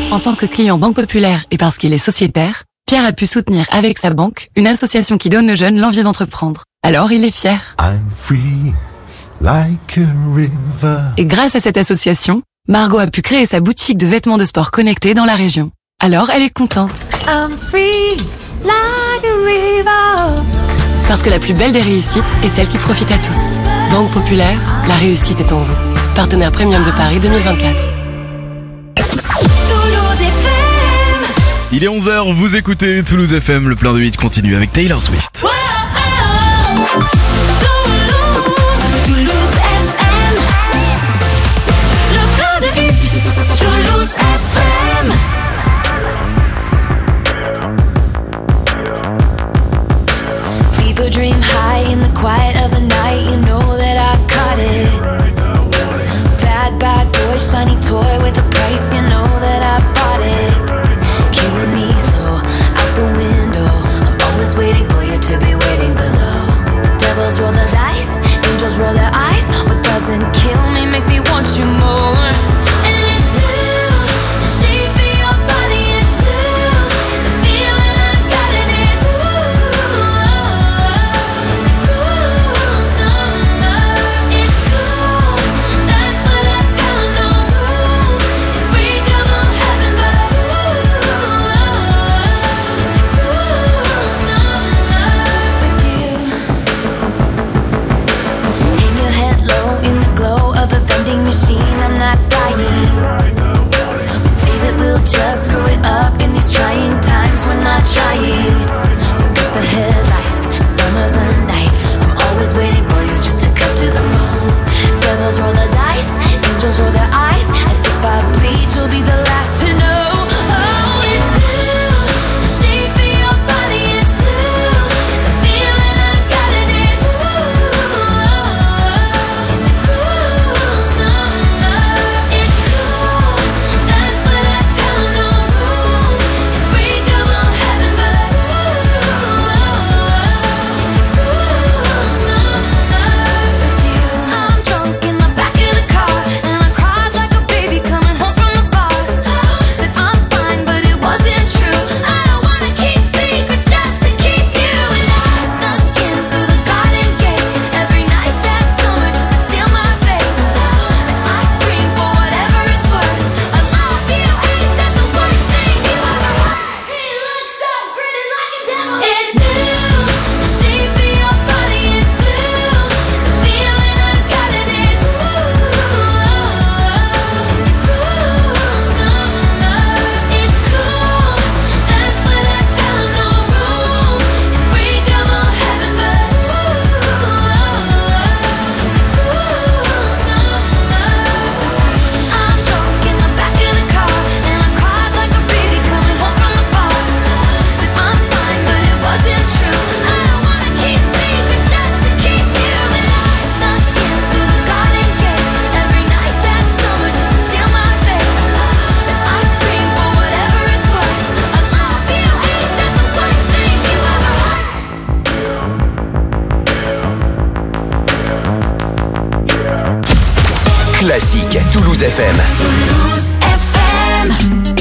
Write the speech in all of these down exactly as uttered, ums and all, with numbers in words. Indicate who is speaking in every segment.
Speaker 1: En tant que client Banque Populaire et parce qu'il est sociétaire, Pierre a pu soutenir avec sa banque une association qui donne aux jeunes l'envie d'entreprendre. Alors il est fier.
Speaker 2: I'm free, like a river.
Speaker 1: Et grâce à cette association, Margot a pu créer sa boutique de vêtements de sport connectés dans la région. Alors elle est contente.
Speaker 3: I'm free, like a river.
Speaker 1: Parce que la plus belle des réussites est celle qui profite à tous. Banque Populaire, la réussite est en vous. Partenaire Premium de Paris deux mille vingt-quatre.
Speaker 4: Il est onze heures, vous écoutez Toulouse F M, le plein de hits continue avec Taylor Swift.
Speaker 5: People dream high in the quiet of the night, you know that I caught it. Bad, bad boy, shiny toy with a price, you know that I bought it. Killing me slow, out the window, I'm always waiting for you to be waiting below. Devils roll the dice, angels roll their eyes. What doesn't kill me makes me want you more. And it's blue, the shape of your body, it's blue. The feeling I got in it's blue. It's a cruel summer. It's cool, that's what I tell 'em, no rules. Unbreakable heaven, but ooh, it's a cruel summer with you. Hang your head low in the glow of the vending machine, I'm not dying. We say that we'll just screw it up in these trying times, we're not trying. So cut the headlights, summer's a knife. I'm always waiting for you just to cut to the bone. Devils roll the dice, angels roll their eyes. And if I bleed, you'll be the last to know. Oh, it's blue, the shape of your body, it's blue. The feeling I got in it's blue. It's a cruel summer. It's cool, that's what I tell 'em, no rules. Unbreakable heaven, but ooh, it's a cruel summer with you. I'm drunk in the back of the car, and I cried like a baby coming home from the bar. Said I'm fine, but it wasn't true. I don't wanna keep secrets just to keep you. And I snuck in through the garden gate every night that summer just to seal my fate. And I scream for whatever it's worth. I love you, ain't that the worst thing you ever heard? He looks so gritty like a devil. It's blue, the shape of your body, it's blue. The feeling I got in it's blue. It's a cruel summer. It's cool, that's what I tell 'em, no rules. Unbreakable heaven, but ooh, it's a cruel summer. I'm drunk in the back of the car, and I cried like a baby coming home from the bar. Said I'm fine, but it wasn't true. I don't wanna keep secrets just to keep you. And I snuck in through the garden gate every night that summer just to seal my fate. And I scream for whatever it's worth. I love you, ain't that the worst thing you ever heard?
Speaker 6: Classique Toulouse F M.
Speaker 5: Toulouse F M.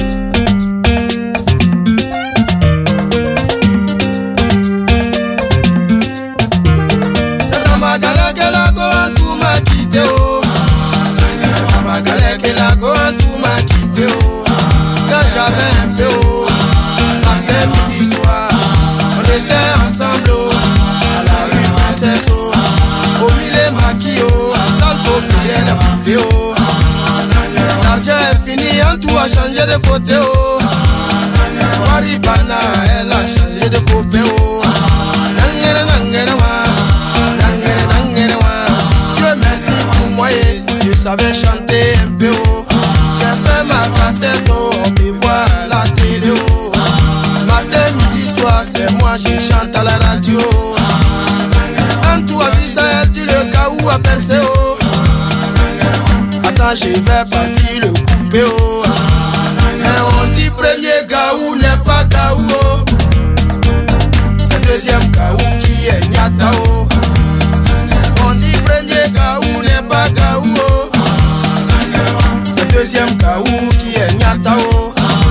Speaker 7: C'est dans ma galère que la go en tout m'a quitté oh. C'est dans ma galère que la go en tout m'a quitté oh. Quand j'avais un peu oh, matin, midi, soir, on était ensemble oh. À la rue Princesse oh, au milieu maquis oh. À salle faut prier la poupée oh. L'argent est fini, en tout a changé de côté oh. Maripana, elle a changé de copain oh. Nangere, nangere, wa. Nangere, nangere, wa. Dieu merci pour moi et je savais chanter un peu oh. J'ai fait ma cassette oh, on me voit à la télé oh. Matin, midi, soir, c'est moi je chante à la radio. Quand tu as vu ça, elle dit le cas où a pensé oh. Attends, je vais partir le couper oh. Mais on dit premier gaou n'est pas gaou oh. C'est deuxième gaou qui est nyata oh. On dit premier gaou n'est pas gaou oh. C'est deuxième gaou qui est nyata oh.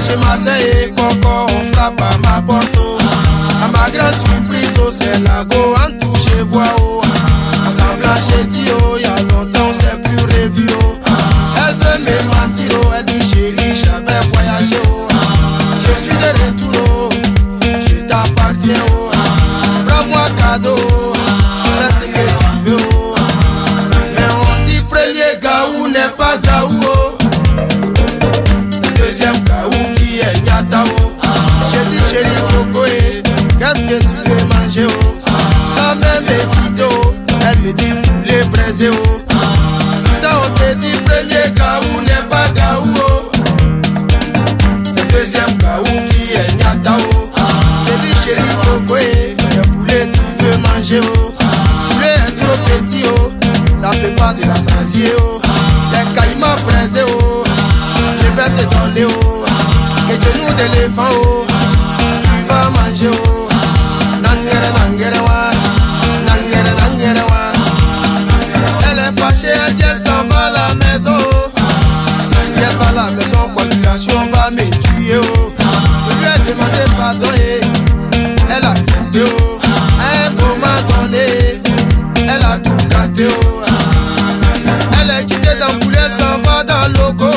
Speaker 7: Dimanche matin et coco, on frappe à ma porte. Oh. À ma grande surprise, oh, c'est la go en touche et voix. Oh. Ensemble, j'ai dit, oh, y'a longtemps, on s'est plus revu. Oh. Elle veut me mentir, oh, elle dit, chérie, j'avais voyagé. Oh. Je suis de retour, oh. Je t'appartiens. Oh. Prends-moi cadeau, oh. Fais ce que tu veux. Oh. Mais on dit, premier gaou n'est pas gaou. Oh. Deuxième gaou qui est Nyatao. J'ai dit chérie Coco, qu'est-ce que tu veux manger oh? Sans même hésiter oh. Elle me dit poulet braisé oh. Putain on te dit premier gaou n'est pas gaou oh. C'est deuxième gaou qui est Nyatao. J'ai dit chérie Coco, quel poulet tu veux manger oh? Poulet est trop petit oh. Ça peut pas te rassasier oh. C'est caïman braisé oh. Je vais te donner oh. Et genoux d'éléphant oh. Tu vas manger oh. Nangere nangere wa. Nangere nangere wa. Elle est fâchée, elle dit elle s'en va à la maison oh. Si elle va à la maison, coagulation va me tuer oh. Je lui ai demandé pardon et elle a accepté oh. À un moment donné, elle a tout gâté oh. Elle est quittée dans poulet, elle s'en va dans le loco.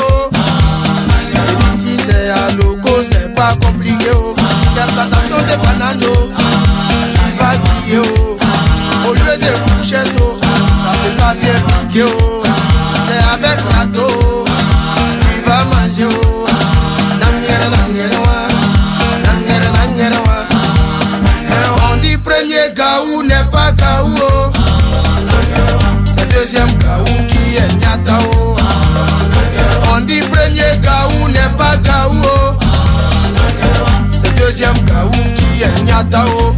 Speaker 7: C'est à loco, c'est pas compliqué oh. C'est plantation de bananes oh. Tu vas griller oh. Au lieu de fourchette oh. Ça fait pas bien piquer oh. C'est avec râteau oh. Tu vas manger oh. Nangere nangere wa. Nangere nangere wa. Mais on dit premier gaou n'est pas gaou oh. C'est deuxième gaou qui est Nyatao. On dit premier gaou n'est pas gaou oh. C'est deuxième gaou qui est Nyatao.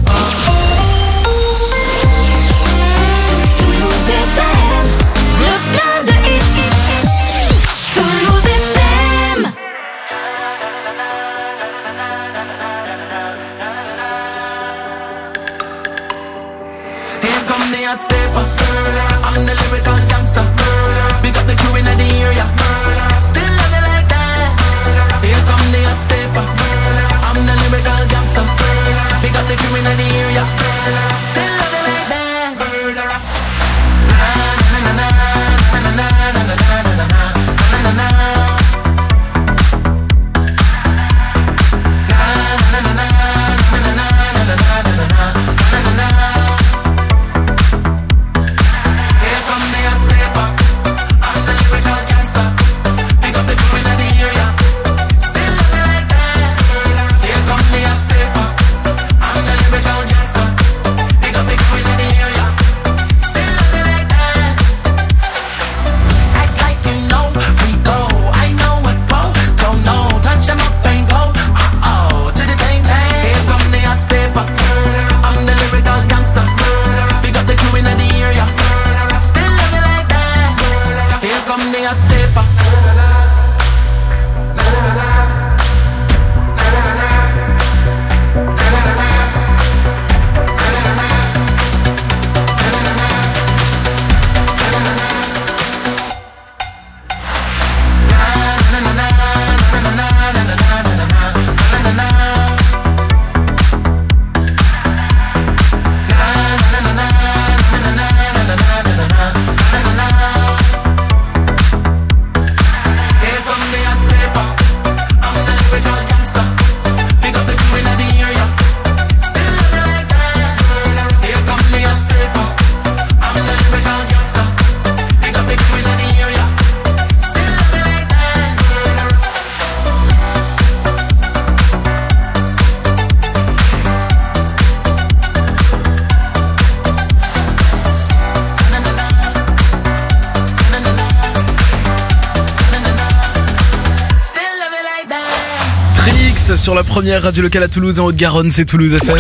Speaker 5: Toulouse F M, le plein de hits. Toulouse F M.
Speaker 8: Here come the hot stepper. I'm the lyrical gangster. Big up the crew in the area. Still love you like that. Here come the hot stepper. I'm the lyrical gangster. Big up the crew in the area. Still love you like that. Na na na na na na na na na na na na na.
Speaker 4: Sur la première radio locale à Toulouse en Haute-Garonne, c'est Toulouse F M.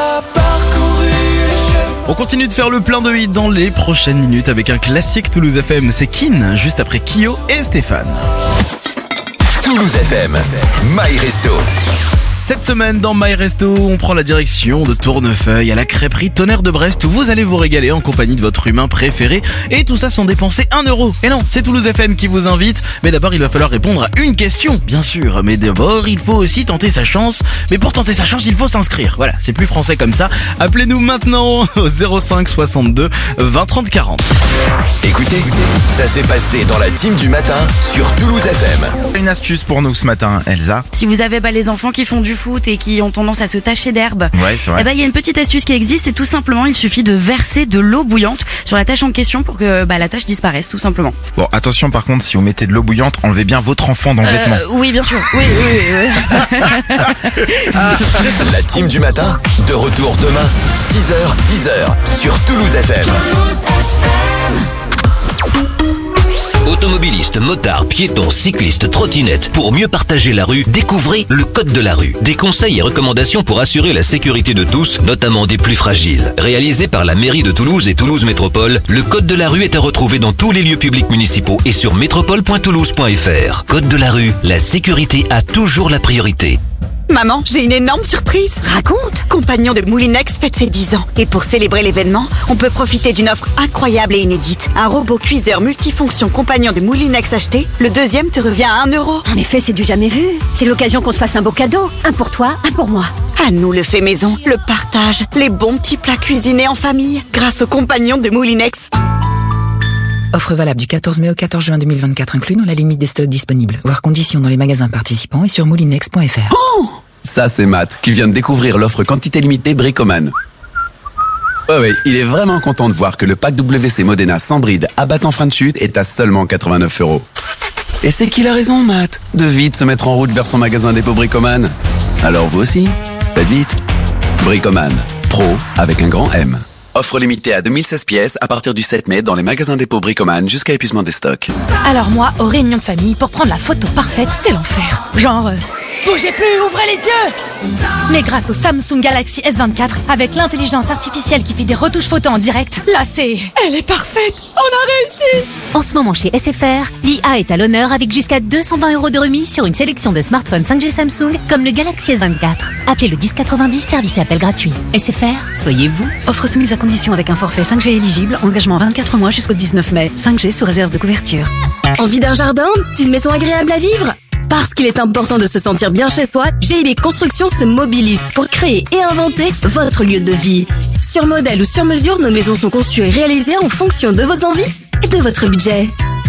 Speaker 4: On continue de faire le plein de hits dans les prochaines minutes avec un classique Toulouse F M, c'est Kin, juste après Kyo et Stéphane.
Speaker 6: Toulouse F M, My Resto.
Speaker 4: Cette semaine dans My Resto, on prend la direction de Tournefeuille à la crêperie Tonnerre de Brest où vous allez vous régaler en compagnie de votre humain préféré et tout ça sans dépenser un euro. Et non, c'est Toulouse F M qui vous invite, mais d'abord il va falloir répondre à une question, bien sûr, mais d'abord il faut aussi tenter sa chance, mais pour tenter sa chance il faut s'inscrire. Voilà, c'est plus français comme ça. Appelez-nous maintenant au zéro cinq soixante-deux vingt trente quarante.
Speaker 6: Écoutez, ça s'est passé dans la team du matin sur Toulouse F M.
Speaker 9: Une astuce pour nous ce matin, Elsa.
Speaker 10: Si vous avez bah, les enfants qui font du foot et qui ont tendance à se tacher d'herbe,
Speaker 9: Ouais, c'est vrai.
Speaker 10: eh ben, il y a une petite astuce qui existe et tout simplement il suffit de verser de l'eau bouillante sur la tache en question pour que bah, la tache disparaisse tout simplement.
Speaker 9: Bon, attention par contre, si vous mettez de l'eau bouillante, enlevez bien votre enfant dans le vêtement.
Speaker 10: Euh, oui, bien sûr. Oui, oui, oui. oui.
Speaker 6: La team du matin, de retour demain, six heures, dix heures, sur Toulouse F M.
Speaker 11: Automobilistes, motards, piétons, cyclistes, trottinettes, pour mieux partager la rue, découvrez le Code de la rue. Des conseils et recommandations pour assurer la sécurité de tous, notamment des plus fragiles. Réalisé par la mairie de Toulouse et Toulouse Métropole, le Code de la rue est à retrouver dans tous les lieux publics municipaux et sur métropole point toulouse point f r. Code de la rue, la sécurité a toujours la priorité.
Speaker 12: Maman, j'ai une énorme surprise. Raconte. Compagnon de Moulinex fête ses dix ans. Et pour célébrer l'événement, on peut profiter d'une offre incroyable et inédite. Un robot cuiseur multifonction Compagnon de Moulinex acheté, le deuxième te revient à un euro.
Speaker 13: En effet, c'est du jamais vu. C'est l'occasion qu'on se fasse un beau cadeau. Un pour toi, un pour moi.
Speaker 12: À nous le fait maison, le partage, les bons petits plats cuisinés en famille, grâce au Compagnon de Moulinex.
Speaker 14: Offre valable du quatorze mai au quatorze juin deux mille vingt-quatre, inclus dans la limite des stocks disponibles. Voir conditions dans les magasins participants et sur moulinex point f r.
Speaker 15: Oh, ça c'est Matt, qui vient de découvrir l'offre quantité limitée Bricoman. Ouais, ouais, il est vraiment content de voir que le pack W C Modena sans bride à battant frein de chute est à seulement quatre-vingt-neuf euros. Et c'est qu'il a raison, Matt, de vite se mettre en route vers son magasin dépôt Bricoman. Alors vous aussi, faites vite. Bricoman, pro avec un grand M. Offre limitée à deux mille seize pièces à partir du sept mai dans les magasins dépôt Bricoman jusqu'à épuisement des stocks.
Speaker 16: Alors moi, aux réunions de famille, pour prendre la photo parfaite, c'est l'enfer. Genre, euh, bougez plus, ouvrez les yeux. Mais grâce au Samsung Galaxy S vingt-quatre, avec l'intelligence artificielle qui fait des retouches photos en direct, là c'est... Elle est parfaite. On a réussi.
Speaker 17: En ce moment chez S F R, l'I A est à l'honneur avec jusqu'à deux cent vingt euros de remise sur une sélection de smartphones cinq G Samsung comme le Galaxy S vingt-quatre. Appelez le dix quatre-vingt-dix, service et appel gratuit. S F R, soyez vous.
Speaker 1: Offre soumise à condition avec un forfait cinq G éligible, engagement vingt-quatre mois jusqu'au dix-neuf mai. cinq G sous réserve de couverture.
Speaker 18: Envie d'un jardin? D'une maison agréable à vivre? Parce qu'il est important de se sentir bien chez soi, G I B Construction se mobilise pour créer et inventer votre lieu de vie. Sur modèle ou sur mesure, nos maisons sont conçues et réalisées en fonction de vos envies et de votre budget.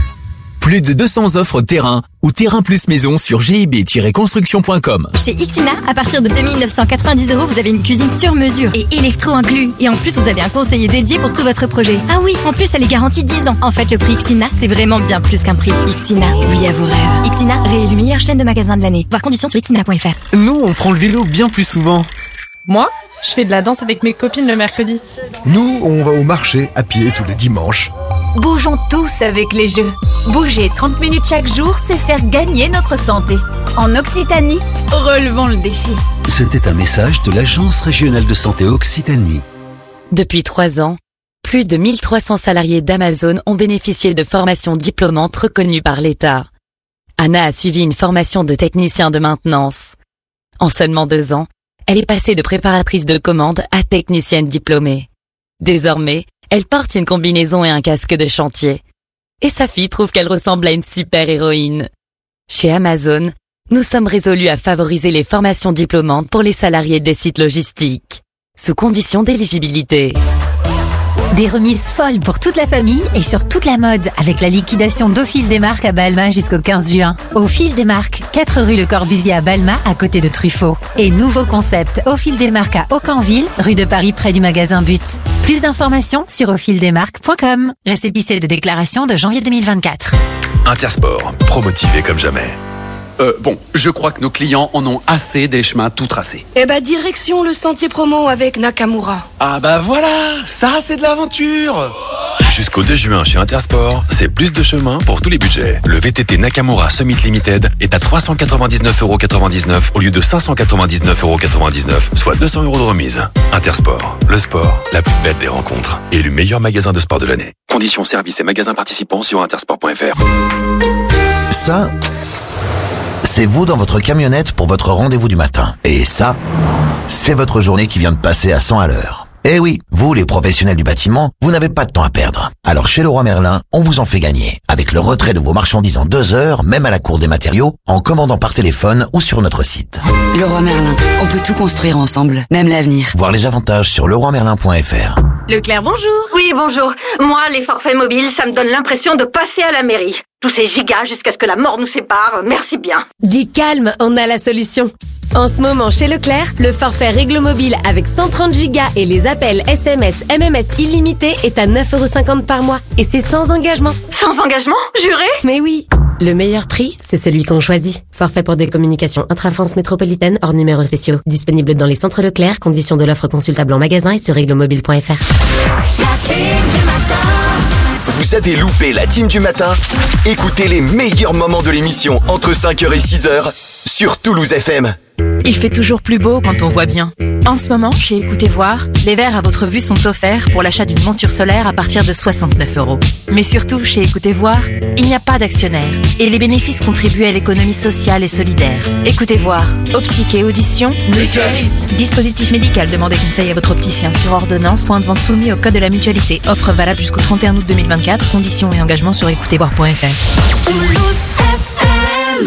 Speaker 19: Plus de deux cents offres terrain ou terrain plus maison sur G I B construction point com.
Speaker 20: Chez Ixina, à partir de deux mille neuf cent quatre-vingt-dix euros, vous avez une cuisine sur mesure et électro inclus. Et en plus, vous avez un conseiller dédié pour tout votre projet. Ah oui, en plus, elle est garantie dix ans. En fait, le prix Ixina, c'est vraiment bien plus qu'un prix. Ixina, oui à vos rêves. Ixina, réélu meilleure chaîne de magasins de l'année. Voir conditions sur ixina point f r.
Speaker 21: Nous, on prend le vélo bien plus souvent.
Speaker 22: Moi, je fais de la danse avec mes copines le mercredi.
Speaker 2: Nous, on va au marché à pied tous les dimanches.
Speaker 23: Bougeons tous avec les jeux. Bouger trente minutes chaque jour, c'est faire gagner notre santé. En Occitanie, relevons le défi.
Speaker 24: C'était un message de l'Agence régionale de santé Occitanie.
Speaker 25: Depuis trois ans, plus de mille trois cents salariés d'Amazon ont bénéficié de formations diplômantes reconnues par l'État. Anna a suivi une formation de technicien de maintenance. En seulement deux ans, elle est passée de préparatrice de commande à technicienne diplômée. Désormais, elle porte une combinaison et un casque de chantier. Et sa fille trouve qu'elle ressemble à une super-héroïne. Chez Amazon, nous sommes résolus à favoriser les formations diplômantes pour les salariés des sites logistiques, sous condition d'éligibilité.
Speaker 17: Des remises folles pour toute la famille et sur toute la mode avec la liquidation d'Au Fil des Marques à Balma jusqu'au quinze juin. Au Fil des Marques, quatre rue Le Corbusier à Balma à côté de Truffaut. Et nouveau concept Au Fil des Marques à Aucanville, rue de Paris près du magasin But. Plus d'informations sur au fil des marques point com. Récépissé de déclaration de janvier deux mille vingt-quatre.
Speaker 6: Intersport, pro-motivé comme jamais.
Speaker 15: Euh, bon, je crois que nos clients en ont assez des chemins tout tracés.
Speaker 26: Eh bah, direction le sentier promo avec Nakamura.
Speaker 15: Ah bah voilà, ça c'est de l'aventure.
Speaker 27: Jusqu'au deux juin chez Intersport, c'est plus de chemin pour tous les budgets. Le V T T Nakamura Summit Limited est à trois cent quatre-vingt-dix-neuf euros quatre-vingt-dix-neuf au lieu de cinq cent quatre-vingt-dix-neuf euros quatre-vingt-dix-neuf, soit deux cents euros de remise. Intersport, le sport, la plus belle des rencontres. Et le meilleur magasin de sport de l'année. Conditions, services et magasins participants sur intersport point f r.
Speaker 2: Ça,
Speaker 3: c'est vous dans votre camionnette pour votre rendez-vous du matin. Et ça, c'est votre journée qui vient de passer à cent à l'heure. Eh oui, vous les professionnels du bâtiment, vous n'avez pas de temps à perdre. Alors chez Leroy Merlin, on vous en fait gagner. Avec le retrait de vos marchandises en deux heures, même à la cour des matériaux, en commandant par téléphone ou sur notre site.
Speaker 25: Leroy Merlin, on peut tout construire ensemble, même l'avenir.
Speaker 3: Voir les avantages sur leroy merlin point f r.
Speaker 4: Leclerc, bonjour. Oui, bonjour. Moi, les forfaits mobiles, ça me donne l'impression de passer à la mairie. Tous ces gigas jusqu'à ce que la mort nous sépare, merci bien.
Speaker 5: Dis calme, on a la solution. En ce moment, chez Leclerc, le forfait Réglo Mobile avec cent trente gigas et les appels S M S, M M S illimités est à neuf euros cinquante par mois. Et c'est sans engagement.
Speaker 4: Sans engagement? Juré?
Speaker 5: Mais oui. Le meilleur prix, c'est celui qu'on choisit. Forfait pour des communications intra-France métropolitaine hors numéros spéciaux. Disponible dans les centres Leclerc. Conditions de l'offre consultable en magasin et sur réglo mobile point f r.
Speaker 6: La team du matin. Vous avez loupé la team du matin? Écoutez les meilleurs moments de l'émission entre cinq heures et six heures sur Toulouse F M.
Speaker 7: Il fait toujours plus beau quand on voit bien. En ce moment, chez Écoutez Voir, les verres à votre vue sont offerts pour l'achat d'une monture solaire à partir de soixante-neuf euros. Mais surtout, chez Écoutez Voir, il n'y a pas d'actionnaire et les bénéfices contribuent à l'économie sociale et solidaire. Écoutez Voir, optique et audition, mutualiste. Dispositif médical, demandez conseil à votre opticien sur ordonnance, point de vente soumis au code de la mutualité. Offre valable jusqu'au trente et un août deux mille vingt-quatre, conditions et engagements sur écoutez voir point f r.
Speaker 6: Toulouse F M.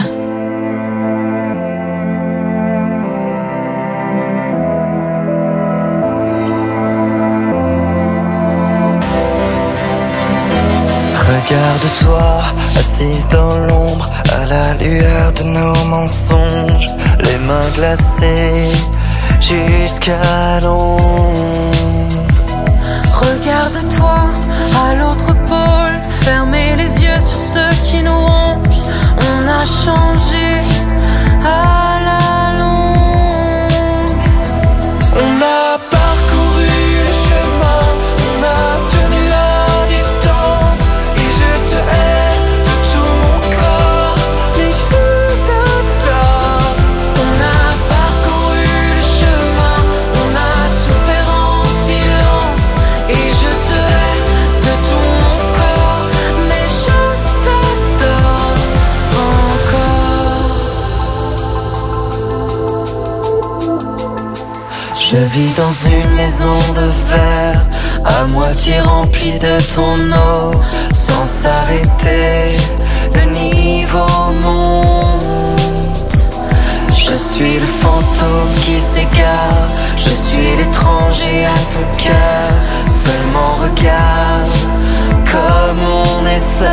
Speaker 8: Regarde-toi, assise dans l'ombre, à la lueur de nos mensonges, les mains glacées jusqu'à l'ombre.
Speaker 9: Regarde-toi, à l'autre pôle, fermez les yeux sur ceux qui nous rongent. On a changé à la longue.
Speaker 8: On a parcouru le chemin, on a tenu la distance. Je te hais de tout mon corps, mais je t'adore.
Speaker 9: On a parcouru le chemin, on a souffert en silence. Et je te hais de tout mon corps, mais je t'adore encore.
Speaker 8: Je vis dans une maison de verre, à moitié remplie de ton eau. Sans s'arrêter, le niveau monte. Je suis le fantôme qui s'égare, je suis l'étranger à ton cœur. Seulement regarde comme on est seul.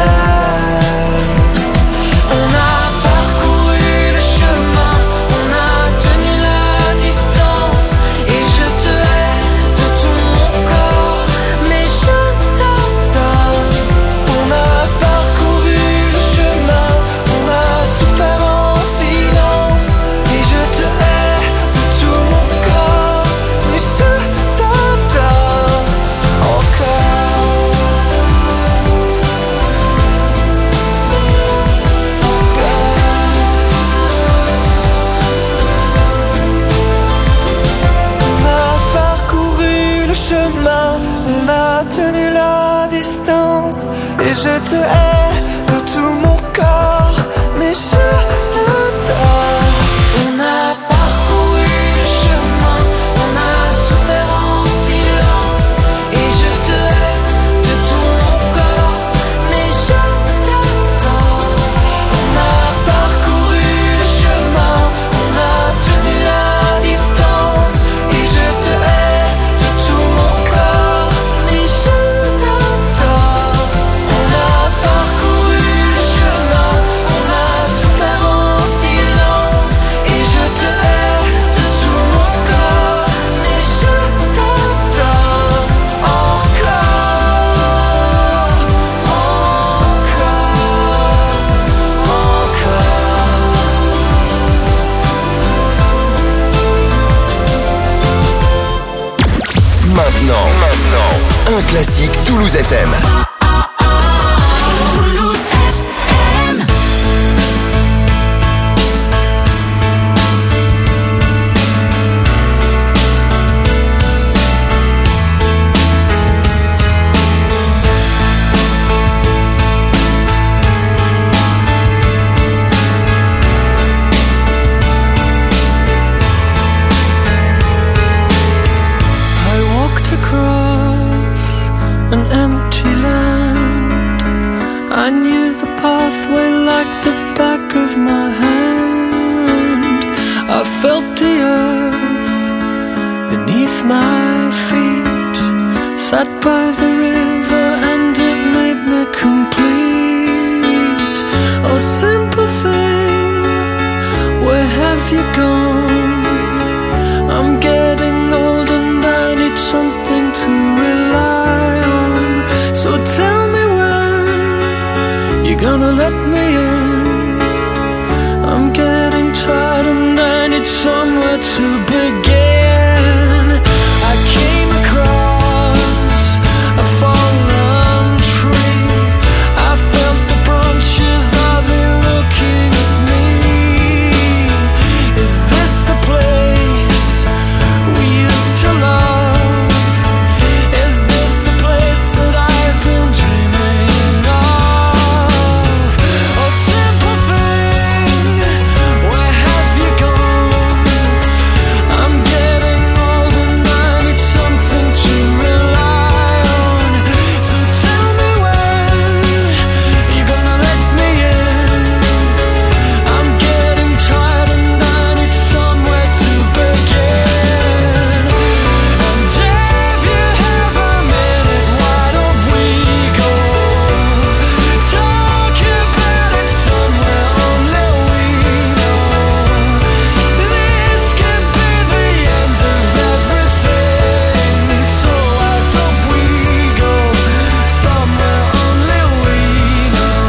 Speaker 9: On a parcouru le chemin, on a tenu la distance. Et je te hais de tout mon corps, mais je t'adore.
Speaker 8: On a parcouru le chemin, on a souffert en silence. Et je te hais de tout mon corps, mais je t'adore encore. On a parcouru le chemin, on a tenu la distance. Et je te hais de tout mon corps, mais je t'adore.
Speaker 9: On a parcouru le chemin, on a souffert en silence. Et je te hais de tout mon corps, mais je t'adore.
Speaker 8: On a parcouru le chemin, on a tenu la distance. Et je te hais de tout mon corps, mais je t'adore. On a parcouru le chemin, on a souffert en silence. Et je te hais de tout mon corps, mais je t'adore encore,
Speaker 6: Maintenant, maintenant, un classique Toulouse F M.
Speaker 8: Toulouse F M. I felt the earth beneath my feet, sat by the river and it made me complete. Oh, simple thing, where have you gone? I'm getting old and I need something to rely on. So tell me when you're gonna let me in. I'm getting tired and I need somewhere to begin. I came across a fallen tree. I felt the branches of it looking at me. Is this the place we used to love? Is this the place that I've been dreaming of? Oh, simple thing, where have you gone? I'm getting old and I need something to rely on. So tell me when you're gonna let me in. I'm getting tired and I need somewhere to begin. And if you have a minute, why don't we go talk about it somewhere only we know? This could be the end of everything. So why don't we go somewhere only we know?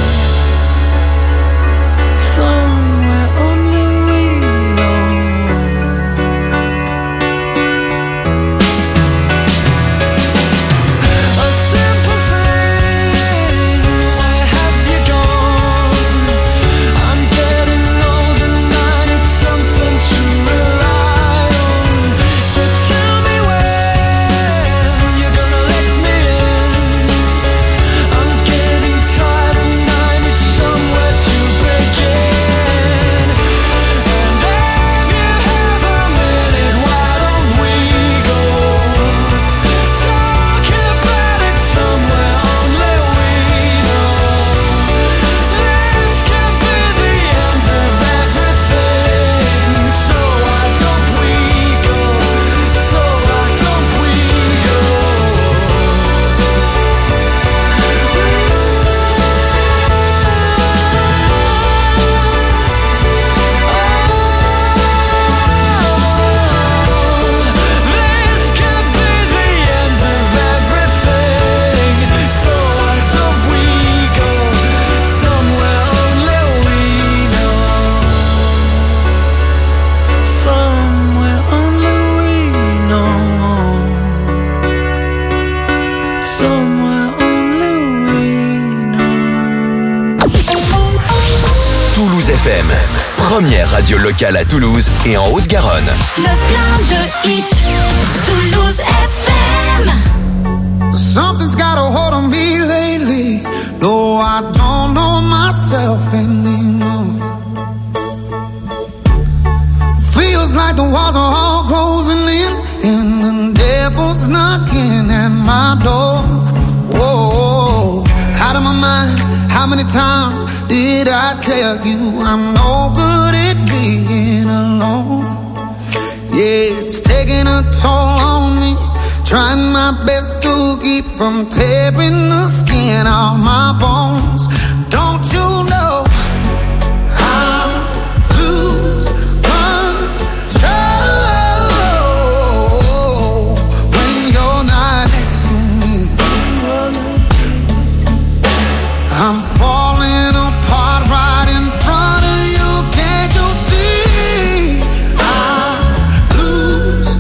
Speaker 8: Somewhere only we know. A simple thing, where have you gone? I'm getting old and I need something to rely on. So tell me when you're gonna let me in. I'm getting tired and I need somewhere to begin. And if you have a minute, why don't we go talk about it somewhere only we know? This could be the end of everything. So why don't we go? So why don't we go? This could be the end of everything. So why don't we go somewhere only we know? Somewhere only we know. Somewhere only we know.
Speaker 6: Toulouse F M, première radio locale à Toulouse et en Haute-Garonne.
Speaker 9: Le plein de hits, Toulouse F M.
Speaker 1: Something's got a hold on me lately. No, I don't know myself anymore. Feels like the walls are all closing in and the devil's knocking at my door. Whoa, out of my mind. How many times did I tell you I'm no good at being alone? Yeah, it's taking a toll on me. Trying my best to keep from tearing the skin off my bones. Don't you know I lose control when you're not next to me? I'm falling apart right in front of you. Can't you see? I lose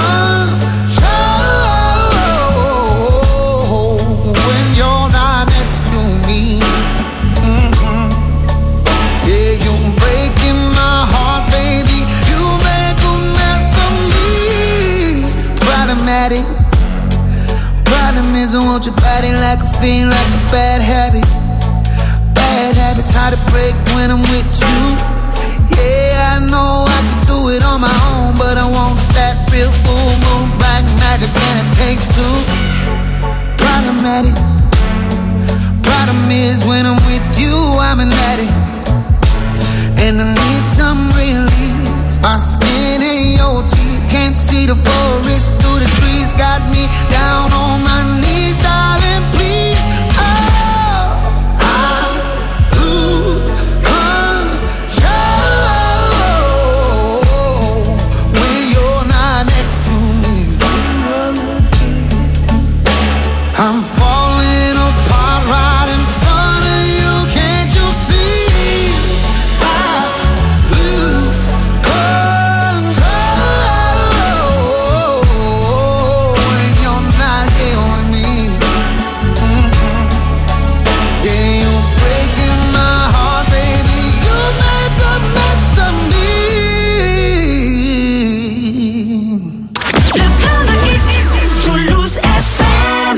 Speaker 1: control when you're not next to me. Mm-hmm. Yeah, you're breaking my heart, baby. You make a mess of me. Problematic. Problem is I want your body like a fiend, like a bad habit. Bad habits hard to break when I'm with you. Yeah, I know I can do it on my own, but I want that real full moon black magic and it takes two. Problematic. Problem is when I'm with you, I'm an addict, and I need some relief. My skin in your teeth, can't see the forest through the trees. Got me down on my knees, darling, please. Oh, I lose control when you're not next to me. I'm falling apart right in front of you, can't you see? I lose control when you're not here with me. Mm-hmm. Yeah, you're breaking my heart, baby. You make a mess of me.
Speaker 8: Le plein de hits, Toulouse F M.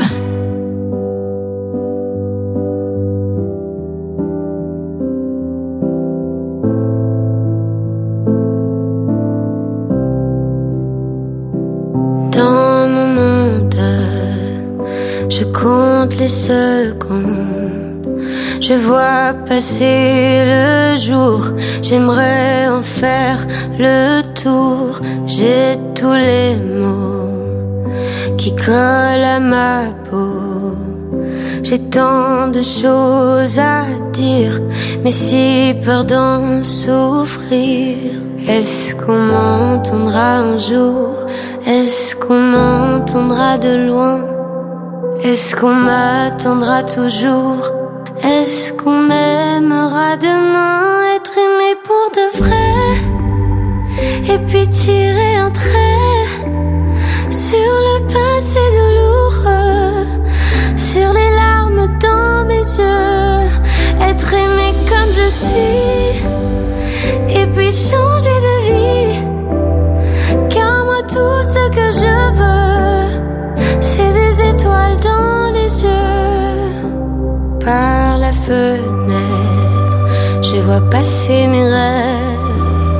Speaker 10: Dans mon mental, je compte les secondes. Je vois passer le jour, j'aimerais en faire le tour. J'ai tous les mots qui collent à ma peau. J'ai tant de choses à dire, mais si peur d'en souffrir. Est-ce qu'on m'entendra un jour? Est-ce qu'on m'entendra de loin? Est-ce qu'on m'attendra toujours? Est-ce qu'on m'aimera demain? Être aimé pour de vrai, et puis tirer un trait sur le passé douloureux, sur les larmes dans mes yeux. Être aimé comme je suis, et puis changer de vie. Car moi tout ce que je veux, c'est des étoiles dans les yeux. Par la fenêtre, je vois passer mes rêves.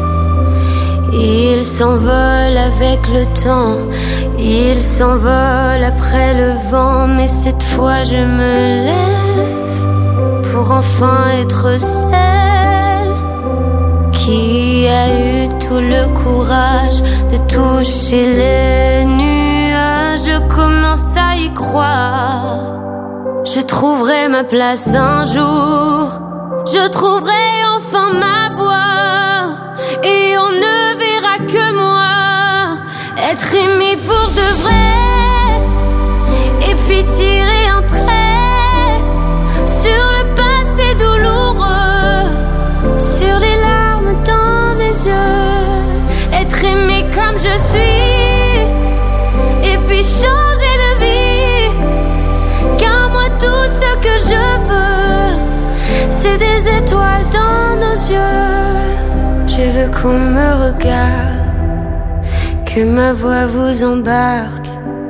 Speaker 10: Ils s'envolent avec le temps, ils s'envolent après le vent. Mais cette fois je me lève pour enfin être celle qui a eu tout le courage de toucher les nuages. Je commence à y croire. Je trouverai ma place un jour. Je trouverai enfin ma voix. Et on ne verra que moi. Être aimé pour de vrai. Et puis tirer un trait sur le passé douloureux, sur les larmes dans mes yeux. Être aimé comme je suis, et puis changer de vie. Car moi tout ce que je veux, c'est des étoiles dans nos yeux. Je veux qu'on me regarde, que ma voix vous embarque.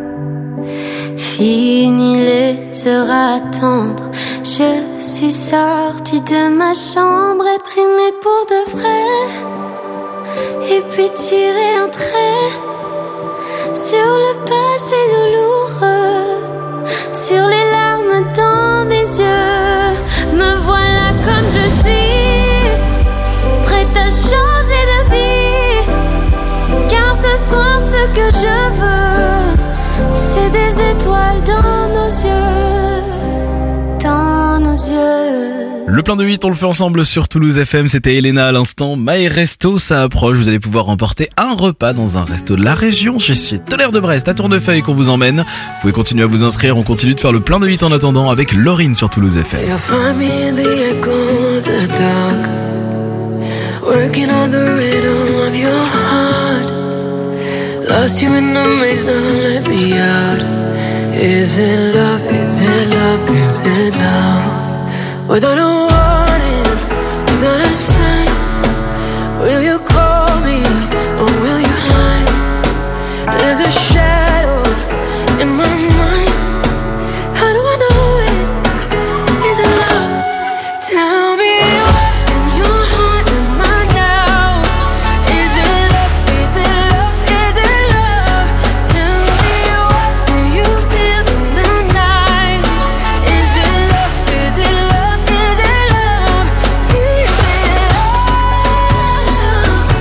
Speaker 10: Fini les heures à attendre, je suis sortie de ma chambre. Être aimée pour de vrai, et puis tirer un trait sur le passé douloureux, sur les larmes dans mes yeux. Me voilà comme je suis, prête à changer de vie. Car ce soir ce que je veux, c'est des étoiles dans nos yeux, dans nos yeux.
Speaker 11: Le plein de huit, on le fait ensemble sur Toulouse F M. C'était Elena à l'instant. My Resto, ça approche. Vous allez pouvoir remporter un repas dans un resto de la région. Chez Tonnerre de Brest, à Tournefeuille, qu'on vous emmène. Vous pouvez continuer à vous inscrire. On continue de faire le plein de huit en attendant avec Laurine sur Toulouse F M.
Speaker 8: Working on the rhythm of your heart. Lost you in the maze, now let me out. Is it love, is it love, is it love? Without a warning, without a sign, will you call me or will you hide? There's a shadow in my mind. How do I know it? Is it love? Tell me what in your heart am I now? Is it love? Is it love? Is it love? Tell me what do you feel in the night? Is it love? Is it love? Is it love? Is it love?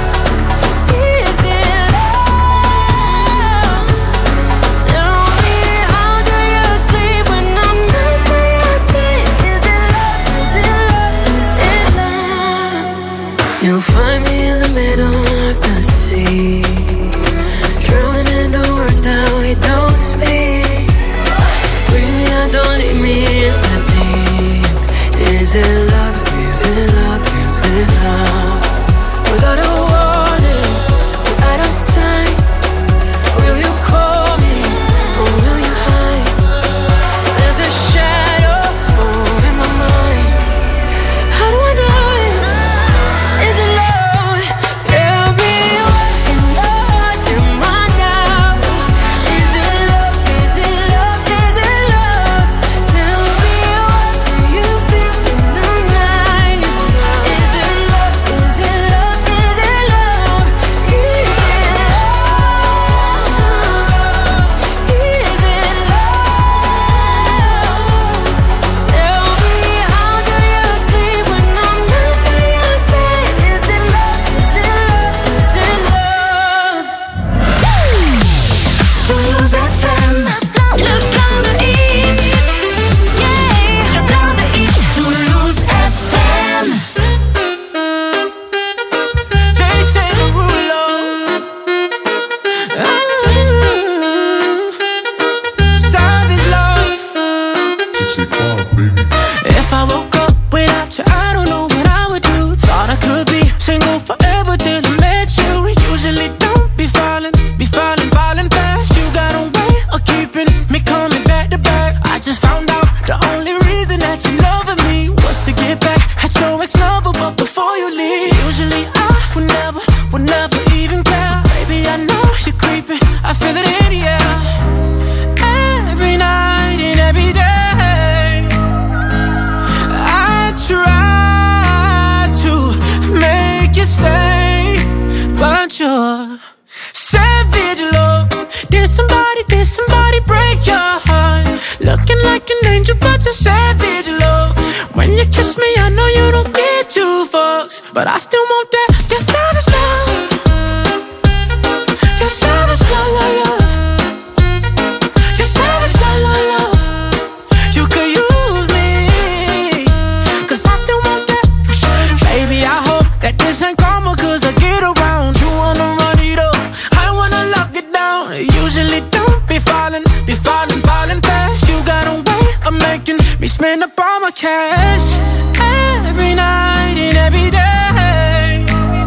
Speaker 8: angel, but you're savage love. When you kiss me, I know you don't get two fucks, but I still want that. Your savage love. Your savage love, love, love. Your savage love, love, love. You could use me, cause I still want that. Baby, I hope that this ain't karma, cause I get around. You wanna run it up, I wanna lock it down. Usually don't be falling, be falling, falling fast. You got a way of making me spend up all my cash. Every night and every day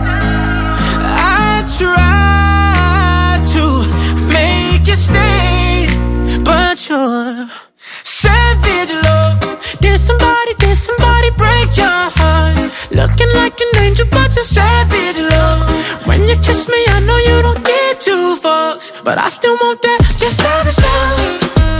Speaker 8: I try to make you stay, but you're savage love. Did somebody, did somebody break your heart? Looking like an angel, but you're savage love. When you kiss me, I know you don't get two fucks, but I still want that. Your savage love.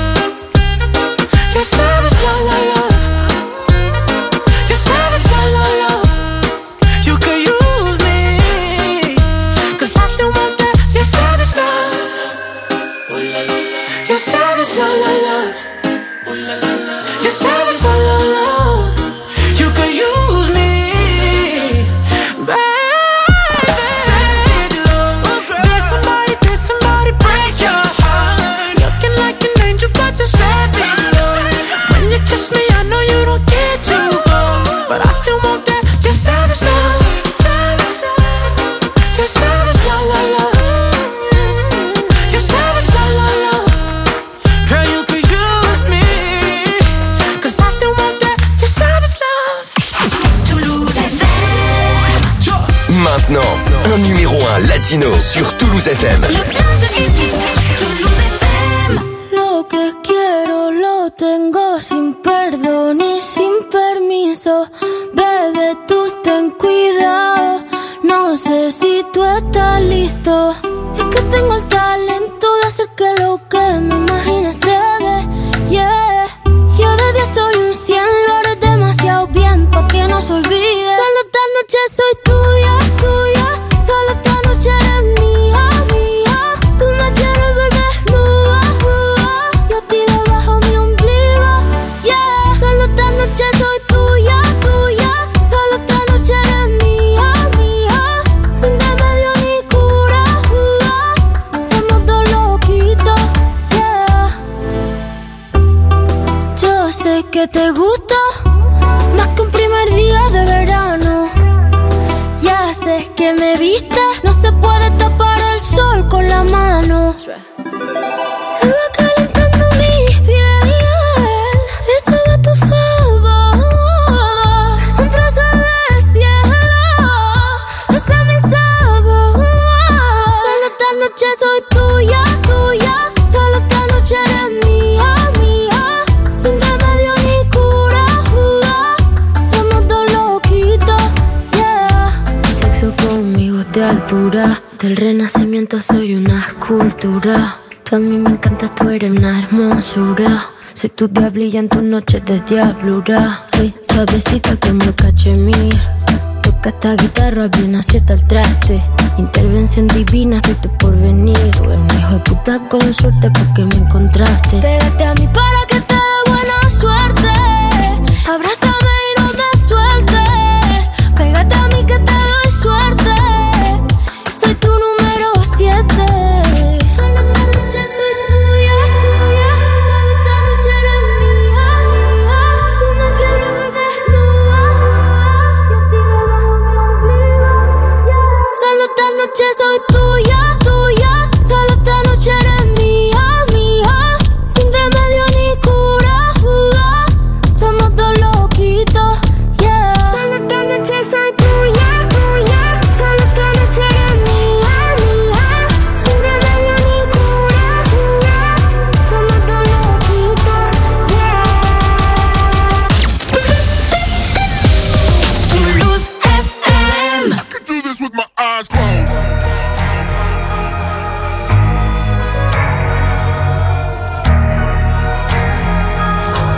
Speaker 8: Your savage love, love, love. Your savage love, love, love. You could use me, cause I still want that. Your savage love. Your savage love, love, love. Your savage love, love, love. You could use me, baby. Savage love. Did somebody, did somebody break your heart? Looking like an angel, but you're savage love. When you kiss me, I know you don't get two fucks, but I still want that. Your savage love. Your savage love, love, love. Your savage love, love, love. Girl, you could use me, cause I still want that. Your savage love.
Speaker 6: Toulouse F M. Maintenant, un numéro un latino sur Toulouse F M.
Speaker 10: Lo que quiero lo tengo sin perdón y sin permiso. Bebé, tú ten cuidado. No sé si tú estás listo. Es que tengo el talento de hacer que lo que me imagine se dé. Yeah. Yo de diez soy un cien, lo haré demasiado bien pa' que no se olvide. Solo esta noche soy tuya, tuya. Solo esta noche eres mía, mía. Tú me quieres ver desnuda, uh, y a ti debajo mi ombligo. Yeah. Solo esta noche soy tuya, tuya. Solo esta noche eres mía, mía. Sin remedio ni cura, uh, somos dos loquitos, yeah. Yo sé que te gusta más que un primer día de verano. Ya sé que me viste, no se puede tapar el sol con la mano. Se va calentando mi piel, eso va a tu favor. Un trozo de cielo, ese es mi sabor. Solo esta noche soy tuya, tuya. Solo esta noche eres mía, mía. Sin remedio ni cura, uh, somos dos loquitos, yeah. Sexo conmigo de altura, del renacimiento soy una escultura. Tú a mí me encanta, tú eres una hermosura. Soy tu diablilla en tus noches de diablura. Soy suavecita como el cachemir. Toca esta guitarra bien acierta el traste. Intervención divina, soy tu porvenir. Tú eres un hijo de puta con suerte porque me encontraste. Pégate a mí para que te dé buena suerte. Abrázame y no me sueltes. Pégate a mí que te doy suerte. Soy tu número siete. Solo esta noche soy tuya, tuya. Solo esta noche eres mía, mía. Tú me quieres ver desnuda, yo te debajo mi ombligo, yeah. Solo esta noche soy tuya, tuya. Solo esta noche eres mía, mía. Sin remedio ni cura, uh, somos dos loquitos, yeah. Solo esta noche soy tuya, tuya. Solo esta noche eres mía, mía. Sin remedio ni cura, uh, somos dos loquitos, yeah.
Speaker 8: Toulouse F M.
Speaker 12: I could do this with my eyes closed.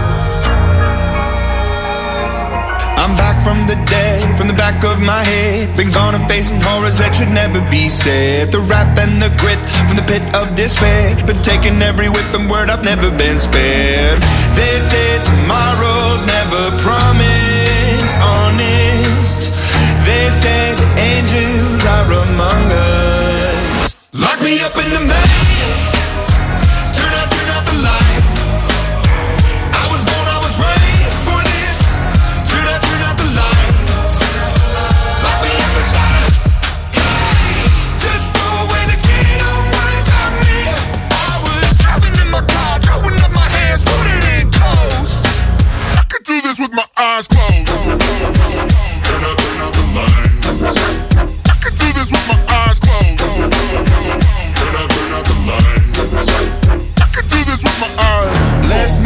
Speaker 1: I'm back from the dead, from the back of my head.
Speaker 13: Been gone and facing horrors that should never be said. The wrath and the grit from the pit of despair. Been taking every whip and word, I've never been spared. They say tomorrow's never promised, honest. They say the angels are among us. Lock me up in the maze. Turn out, turn out the lights. I was born, I was raised for this. Turn out, turn out the lights. Lock me up inside a cage. Just throw away the key, don't worry about me. I was driving in my car, throwing up my hands, putting in coast.
Speaker 12: I could do this with my eyes closed. Turn out, turn out the lights. I could do this with my eyes closed. Turn out, turn out the lights. I could do this with my eyes.
Speaker 13: Less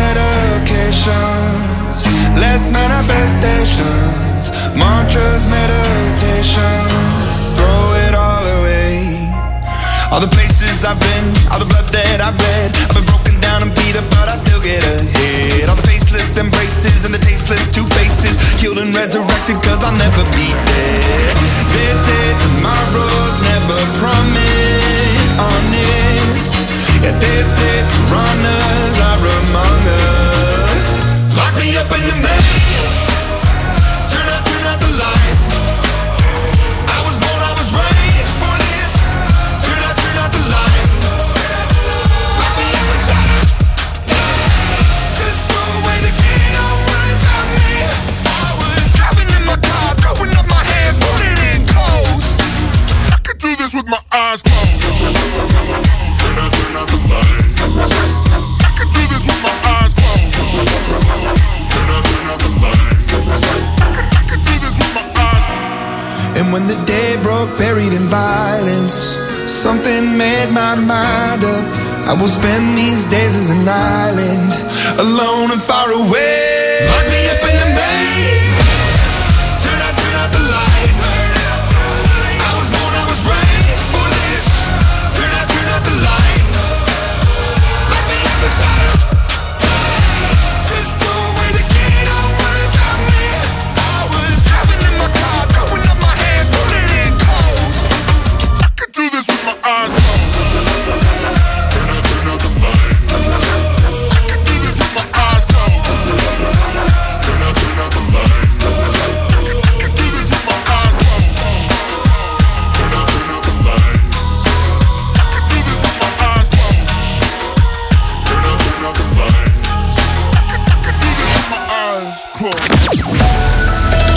Speaker 13: medications, less manifestations, mantras, meditation, throw it all away. All the places I've been, all the blood that I've bled, I've been broken down and beat up, but I still get ahead. All the faceless embraces and the tasteless two faces, killed and resurrected cause I'll never be dead. They say tomorrow's never promised, honest. Yeah, they say piranhas are among us. Lock me up in the maze. Turn out, turn out the lights. I was born, I was raised for this. Turn out, turn out the lights. Lock me up inside a cage. Just throw away the key, don't worry about me. I was driving in my car, throwing up my hands, putting in coast.
Speaker 12: I could do this with my eyes closed. Turn out, turn out the lights. I could do this with my eyes closed. Turn out, turn out the lights. I could do this with my eyes closed.
Speaker 13: And when the day broke, buried in violence, something made my mind up. I will spend these days as an island, alone and far away. Lock me up in the maze. Turn out, turn out the lights. I was born, I was raised for this. Turn out, turn out the lights. Lock me up inside a cage. Just throw away the key, don't worry about me. I was driving in my car, throwing up my hands, putting in coast.
Speaker 12: I could do this with my eyes closed. Turn out, turn out the lights. I could do this with my eyes closed. Turn out, turn out the lights. I could do this with my eyes closed. Turn out, turn out the lights. I could do this with my eyes closed. Turn out, turn out the lights. I could, I could do this with my eyes closed.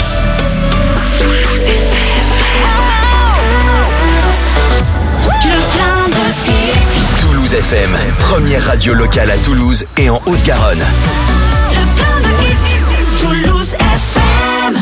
Speaker 6: Toulouse F M, première radio locale à Toulouse et en Haute-Garonne.
Speaker 8: Le plein de hits, Toulouse F M.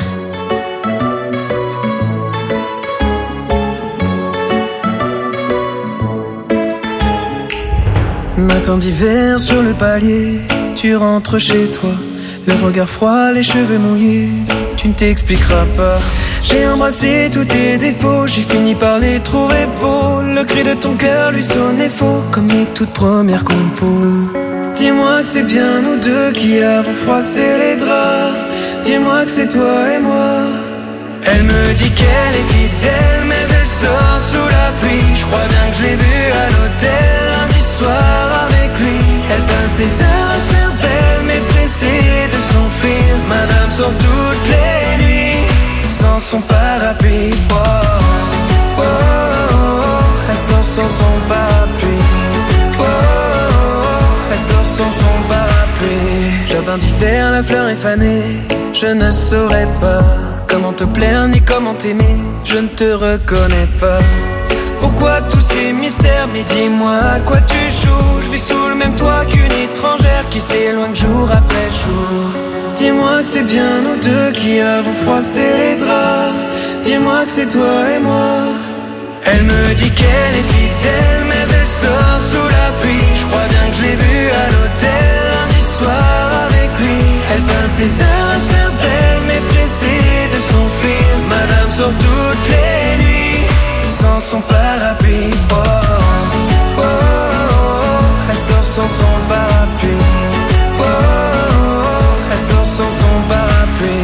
Speaker 14: Matin d'hiver sur le palier, tu rentres chez toi, le regard froid, les cheveux mouillés, tu ne t'expliqueras pas. J'ai embrassé tous tes défauts, j'ai fini par les trouver beaux. Le cri de ton cœur lui sonnait faux, comme les toutes premières compos. Dis-moi que c'est bien nous deux qui avons froissé les draps. Dis-moi que c'est toi et moi. Elle me dit qu'elle est fidèle, mais elle sort sous la pluie. Je crois bien que je l'ai vue à l'hôtel lundi soir avec lui. Elle passe des heures à se faire belle, mais pressée de s'enfuir. Madame sort toutes les nuits sans son parapluie. Oh, oh, oh, oh, elle sort sans son parapluie. Oh, oh, oh, elle sort sans son parapluie. Jardin d'hiver, la fleur est fanée. Je ne saurais pas comment te plaire ni comment t'aimer. Je ne te reconnais pas. Pourquoi tous ces mystères? Mais dis-moi à quoi tu joues. Je vis sous le même toit qu'une étrangère qui s'éloigne jour après jour. Dis-moi que c'est bien nous deux qui avons froissé les draps. Dis-moi que c'est toi et moi. Elle me dit qu'elle est fidèle, mais elle sort sous la pluie. Je crois bien que je l'ai vue à l'hôtel lundi soir avec lui. Elle passe des heures à se faire belle, mais pressée de s'enfuir. Madame sort toutes les nuits sans son parapluie. Oh, oh, oh, oh, elle sort sans son parapluie. Oh, oh, oh, elle sort sans son parapluie.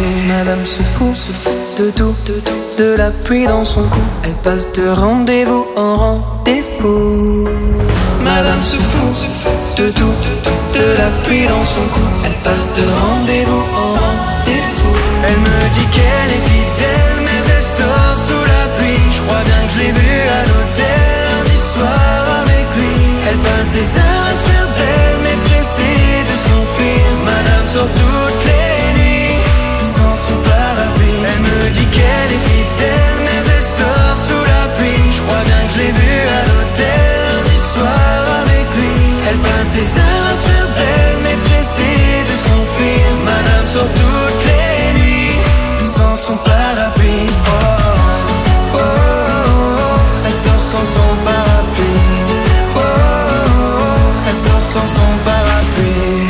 Speaker 14: Madame se fout, se fout de tout, de tout, de la pluie dans son cou. Elle passe de rendez-vous en rendez-vous. Madame se fout, se fout de tout, de tout, de la pluie dans son cou. Elle passe de rendez-vous en rendez-vous. Elle me dit qu'elle est fidèle, mais elle sort sous la pluie. Je crois bien que je l'ai vue à l'hôtel lundi soir avec lui. Elle passe des heures à se faire belle, mais pressée de s'enfuir. Madame sort toutes les nuits sans son parapluie. Elle me dit qu'elle est fidèle, mais elle sort sous la pluie. Je crois bien que je l'ai vue à l'hôtel lundi soir avec lui. Elle passe des heures à se faire belle, mais pressée de s'enfuir. Madame sort toutes les nuits sans son parapluie. Oh, oh, oh, oh. Elle sort sans son parapluie. Oh, oh, oh. Elle sort sans son parapluie.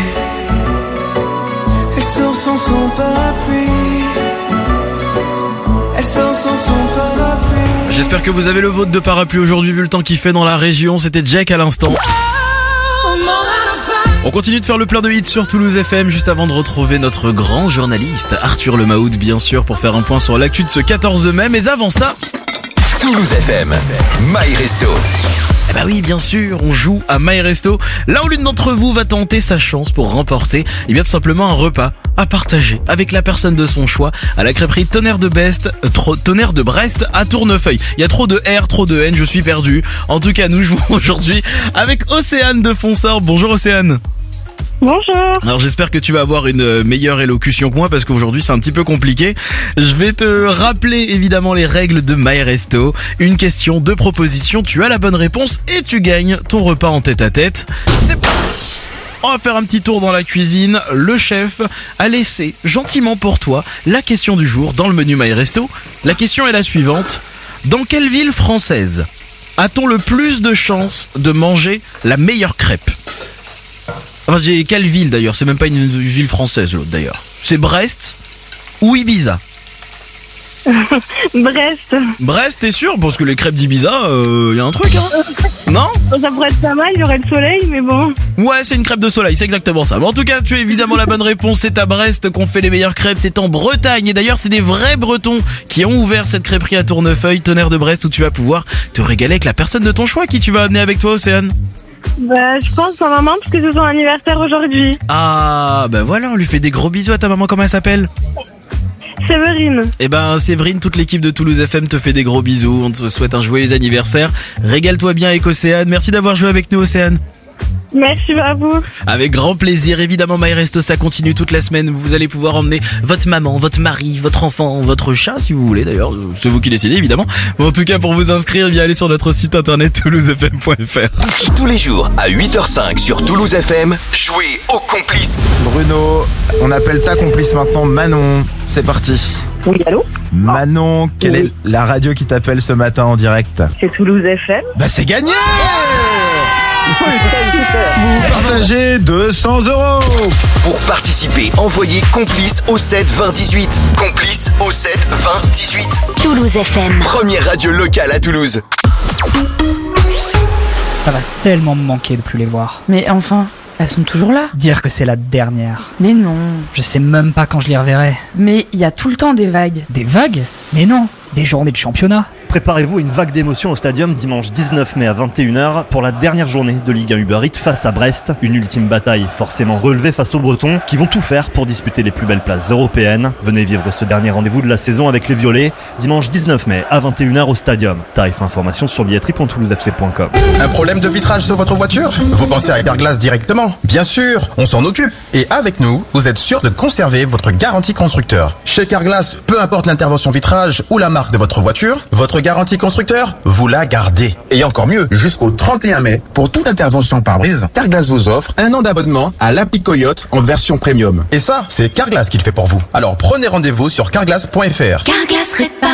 Speaker 14: Elle sort sans son parapluie. Elle sort sans son parapluie.
Speaker 11: J'espère que vous avez le vôtre de parapluie aujourd'hui vu le temps qu'il fait dans la région. C'était Jack à l'instant. On continue de faire le plein de hits sur Toulouse F M juste avant de retrouver notre grand journaliste Arthur Lemahout bien sûr pour faire un point sur l'actu de ce quatorze mai. Mais avant ça,
Speaker 6: Toulouse F M, My Resto.
Speaker 11: Eh bah oui, bien sûr, on joue à My Resto. Là où l'une d'entre vous va tenter sa chance pour remporter, eh bien tout simplement un repas à partager avec la personne de son choix à la crêperie Tonnerre de Brest, euh, Tonnerre de Brest à Tournefeuille. Il y a trop de R, trop de N, je suis perdu. En tout cas, nous jouons aujourd'hui avec Océane de Fonsor. Bonjour Océane.
Speaker 16: Bonjour.
Speaker 11: Alors j'espère que tu vas avoir une meilleure élocution que moi parce qu'aujourd'hui c'est un petit peu compliqué. Je vais te rappeler évidemment les règles de My Resto. Une question, deux propositions, tu as la bonne réponse et tu gagnes ton repas en tête à tête. C'est parti. On va faire un petit tour dans la cuisine. Le chef a laissé gentiment pour toi la question du jour dans le menu My Resto. La question est la suivante. Dans quelle ville française a-t-on le plus de chances de manger la meilleure crêpe ? Enfin, j'ai quelle ville d'ailleurs ? C'est même pas une ville française l'autre d'ailleurs. C'est Brest ou Ibiza ?
Speaker 16: Brest.
Speaker 11: Brest, t'es sûr ? Parce que les crêpes d'Ibiza, il euh, y a un truc, hein ? Non ?
Speaker 16: Ça pourrait être pas mal, il y aurait le soleil, mais bon.
Speaker 11: Ouais, c'est une crêpe de soleil, c'est exactement ça. Bon, en tout cas, tu as évidemment la bonne réponse. C'est à Brest qu'on fait les meilleures crêpes. C'est en Bretagne. Et d'ailleurs, c'est des vrais Bretons qui ont ouvert cette crêperie à Tournefeuille, Tonnerre de Brest, où tu vas pouvoir te régaler avec la personne de ton choix. Qui tu vas amener avec toi, Océane ?
Speaker 16: Bah, je pense à maman parce que c'est son anniversaire aujourd'hui.
Speaker 11: Ah, bah voilà, on lui fait des gros bisous à ta maman. Comment elle s'appelle ?
Speaker 16: Séverine.
Speaker 11: Eh ben Séverine, toute l'équipe de Toulouse F M te fait des gros bisous. On te souhaite un joyeux anniversaire. Régale-toi bien avec Océane. Merci d'avoir joué avec nous, Océane.
Speaker 16: Merci à vous.
Speaker 11: Avec grand plaisir, évidemment My Resto ça continue toute la semaine. Vous allez pouvoir emmener votre maman, votre mari, votre enfant, votre chat si vous voulez d'ailleurs. C'est vous qui décidez évidemment. Mais en tout cas pour vous inscrire, bien allez sur notre site internet toulouse f m point f r.
Speaker 6: Tous les jours à huit heures cinq sur Toulouse F M, jouez au complice.
Speaker 18: Bruno, on appelle ta complice maintenant Manon. C'est parti.
Speaker 16: Oui, allô ?
Speaker 18: Manon, quelle
Speaker 16: oui.
Speaker 18: est la radio qui t'appelle ce matin en direct ?
Speaker 16: C'est Toulouse F M.
Speaker 18: Bah c'est gagné. Vous partagez deux cents euros.
Speaker 6: Pour participer, envoyez complice au sept vingt dix-huit. Complice au sept vingt dix-huit.
Speaker 17: Toulouse F M.
Speaker 6: Première radio locale à Toulouse.
Speaker 19: Ça va tellement me manquer de plus les voir.
Speaker 20: Mais enfin, elles sont toujours là.
Speaker 19: Dire que c'est la dernière.
Speaker 20: Mais non.
Speaker 19: Je sais même pas quand je les reverrai.
Speaker 20: Mais il y a tout le temps des vagues.
Speaker 19: Des vagues ? Mais non, des journées de championnat.
Speaker 21: Préparez-vous à une vague d'émotions au Stadium dimanche dix-neuf mai à vingt et une heures pour la dernière journée de Ligue un Uber Eats face à Brest. Une ultime bataille forcément relevée face aux Bretons qui vont tout faire pour disputer les plus belles places européennes. Venez vivre ce dernier rendez-vous de la saison avec les Violets dimanche dix-neuf mai à vingt et une heures au Stadium. Tarif information sur billetterie point toulouse f c point com.
Speaker 22: Un problème de vitrage sur votre voiture ? Vous pensez à Carglass directement ? Bien sûr, on s'en occupe. Et avec nous, vous êtes sûr de conserver votre garantie constructeur. Chez Carglass, peu importe l'intervention vitrage ou la marque de votre voiture, votre garantie constructeur, vous la gardez. Et encore mieux, jusqu'au trente et un mai, pour toute intervention pare-brise, Carglass vous offre un an d'abonnement à l'appli Coyote en version premium. Et ça, c'est Carglass qui le fait pour vous. Alors prenez rendez-vous sur carglass point f r.
Speaker 9: Carglass répare,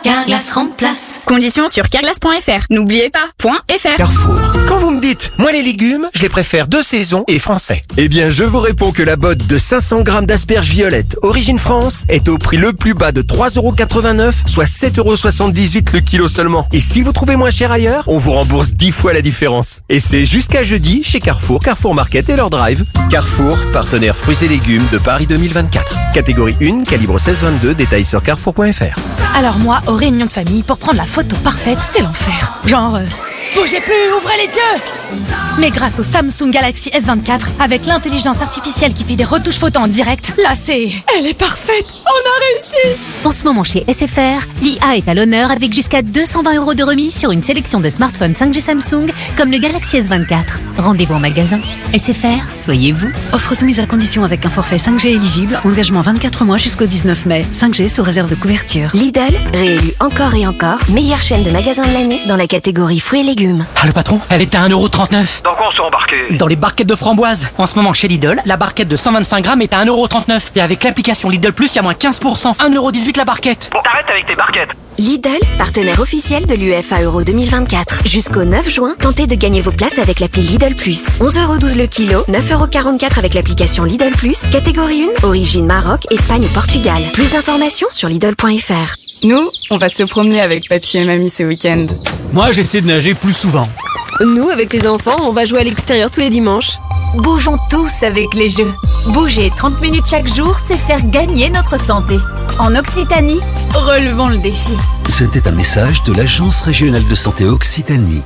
Speaker 2: Carglass remplace.
Speaker 15: Conditions sur carglass point f r. N'oubliez pas, point .fr.
Speaker 23: Carrefour. Quand vous me dites, moi les légumes, je les préfère de saison et français.
Speaker 24: Eh bien, je vous réponds que la botte de cinq cents grammes d'asperges violettes, origine France, est au prix le plus bas de trois euros quatre-vingt-neuf, soit sept euros soixante-dix-huit le kilo seulement. Et si vous trouvez moins cher ailleurs, on vous rembourse dix fois la différence. Et c'est jusqu'à jeudi chez Carrefour, Carrefour Market et leur drive. Carrefour, partenaire fruits et légumes de Paris deux mille vingt-quatre. Catégorie un, calibre seize vingt-deux, détails sur carrefour point f r.
Speaker 7: Alors moi, aux réunions de famille, pour prendre la photo parfaite, c'est l'enfer. Genre, euh, bougez plus, ouvrez les yeux. Mais grâce au Samsung Galaxy S vingt-quatre, avec l'intelligence artificielle qui fait des retouches photos en direct, là c'est... Elle est parfaite. On a réussi.
Speaker 17: En ce moment chez S F R, l'I A est à l'honneur avec jusqu'à deux cent vingt euros de remise sur une sélection de smartphones cinq G Samsung comme le Galaxy S vingt-quatre. Rendez-vous en magasin. S F R, soyez vous.
Speaker 25: Offre soumise à condition avec un forfait cinq G éligible. Engagement vingt-quatre mois jusqu'au dix-neuf mai. cinq G sous réserve de couverture.
Speaker 26: Lidl, réélu encore et encore, meilleure chaîne de magasins de l'année dans la catégorie fruits et légumes.
Speaker 27: Ah, le patron, elle était à un euro trente-neuf.
Speaker 28: Dans quoi on s'est embarqué?
Speaker 27: Dans les barquettes de framboises. En ce moment chez Lidl, la barquette de cent vingt-cinq grammes est à un euro trente-neuf. Et avec l'application Lidl Plus, il y a moins quinze pour cent. un euro dix-huit la barquette.
Speaker 28: Bon, t'arrêtes avec tes barquettes.
Speaker 26: Lidl, partenaire officiel de l'U E F A Euro deux mille vingt-quatre. Jusqu'au neuf juin, tentez de gagner vos places avec l'appli Lidl Plus. onze euros douze le kilo, neuf euros quarante-quatre avec l'application Lidl Plus. Catégorie un, origine Maroc, Espagne ou Portugal. Plus d'informations sur Lidl point f r.
Speaker 20: Nous, on va se promener avec papy et mamie ce week-end.
Speaker 27: Moi, j'essaie de nager plus souvent.
Speaker 5: Nous, avec les enfants, on va jouer à l'extérieur tous les dimanches.
Speaker 17: Bougeons tous avec les jeux. Bouger trente minutes chaque jour, c'est faire gagner notre santé. En Occitanie, relevons le défi.
Speaker 29: C'était un message de l'Agence régionale de santé Occitanie.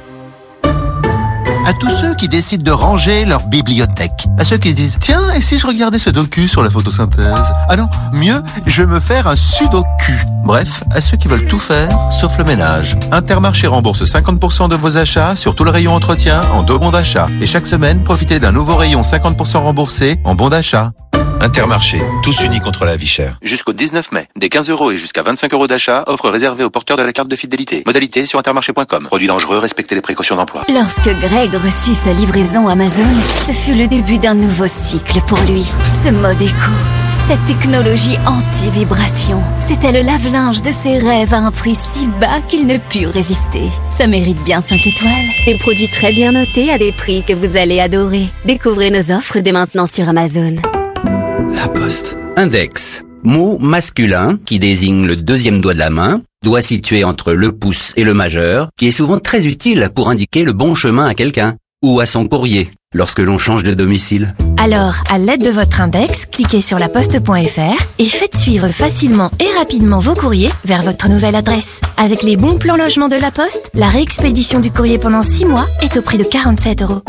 Speaker 3: À tous ceux qui décident de ranger leur bibliothèque. À ceux qui se disent, tiens, et si je regardais ce docu sur la photosynthèse? Ah non, mieux, je vais me faire un sudoku. Bref, à ceux qui veulent tout faire, sauf le ménage. Intermarché rembourse cinquante pour cent de vos achats sur tout le rayon entretien en deux bons d'achat. Et chaque semaine, profitez d'un nouveau rayon cinquante pour cent remboursé en bons d'achat. Intermarché, tous unis contre la vie chère. Jusqu'au dix-neuf mai, des quinze euros et jusqu'à vingt-cinq euros d'achat, offre réservée aux porteurs de la carte de fidélité. Modalité sur intermarché point com. Produit dangereux, respectez les précautions d'emploi.
Speaker 17: Lorsque Greg reçut sa livraison Amazon, ce fut le début d'un nouveau cycle pour lui. Ce mode éco, cette technologie anti-vibration, c'était le lave-linge de ses rêves à un prix si bas qu'il ne put résister. Ça mérite bien cinq étoiles. Des produits très bien notés à des prix que vous allez adorer. Découvrez nos offres dès maintenant sur Amazon.
Speaker 29: La Poste.
Speaker 30: Index. Mot masculin qui désigne le deuxième doigt de la main, doigt situé entre le pouce et le majeur, qui est souvent très utile pour indiquer le bon chemin à quelqu'un ou à son courrier lorsque l'on change de domicile.
Speaker 31: Alors, à l'aide de votre index, cliquez sur laposte point f r et faites suivre facilement et rapidement vos courriers vers votre nouvelle adresse. Avec les bons plans logement de la Poste, la réexpédition du courrier pendant six mois est au prix de quarante-sept euros.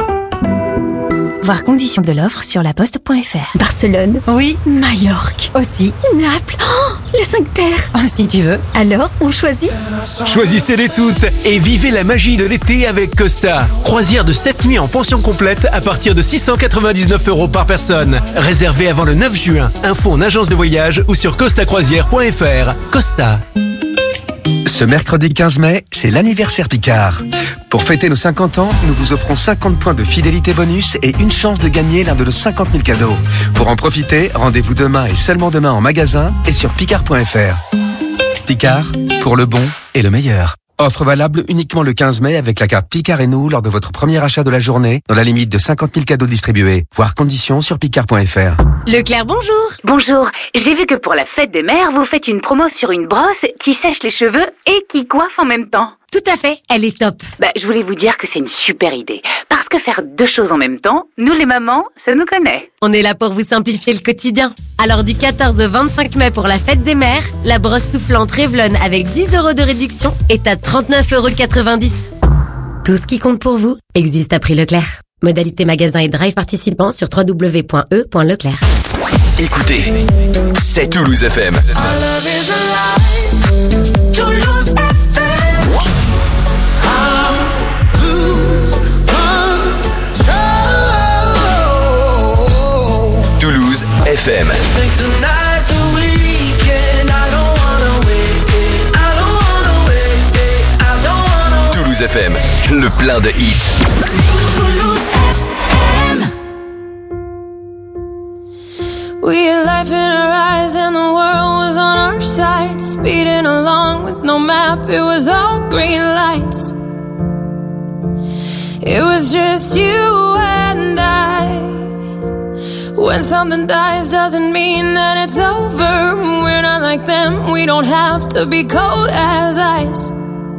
Speaker 31: Voir conditions de l'offre sur laposte point f r.
Speaker 17: Barcelone. Oui. Majorque. Aussi. Naples. Oh, les cinq terres.
Speaker 27: Oh, si tu veux.
Speaker 17: Alors, on choisit?
Speaker 32: Choisissez-les toutes et vivez la magie de l'été avec Costa. Croisière de sept nuits en pension complète à partir de six cent quatre-vingt-dix-neuf euros par personne. Réservé avant le neuf juin. Info en agence de voyage ou sur costa croisière point f r. Costa.
Speaker 24: Ce mercredi quinze mai, c'est l'anniversaire Picard. Pour fêter nos cinquante ans, nous vous offrons cinquante points de fidélité bonus et une chance de gagner l'un de nos cinquante mille cadeaux. Pour en profiter, rendez-vous demain et seulement demain en magasin et sur picard point f r. Picard, pour le bon et le meilleur. Offre valable uniquement le quinze mai avec la carte Picard et nous lors de votre premier achat de la journée, dans la limite de cinquante mille cadeaux distribués. Voir conditions sur picard point f r.
Speaker 5: Leclerc, bonjour.
Speaker 33: Bonjour. J'ai vu que pour la fête des mères, vous faites une promo sur une brosse qui sèche les cheveux et qui coiffe en même temps.
Speaker 17: Tout à fait, elle est top.
Speaker 33: Bah, je voulais vous dire que c'est une super idée. Parce que faire deux choses en même temps, nous les mamans, ça nous connaît.
Speaker 5: On est là pour vous simplifier le quotidien. Alors du quatorze au vingt-cinq mai pour la fête des mères, la brosse soufflante Revlon avec dix euros de réduction est à trente-neuf euros quatre-vingt-dix. Tout ce qui compte pour vous existe à prix Leclerc. Modalité magasin et drive participant sur w w w point e point leclerc.
Speaker 6: Écoutez, c'est Toulouse F M.
Speaker 8: Toulouse F M.
Speaker 6: Toulouse F M. Toulouse F M, le plein de hits.
Speaker 9: We live in her eyes and the world was on our side. Speeding along with no map, it was all green lights. It was just you and I. When something dies doesn't mean that it's over. We're not like them, we don't have to be cold as ice.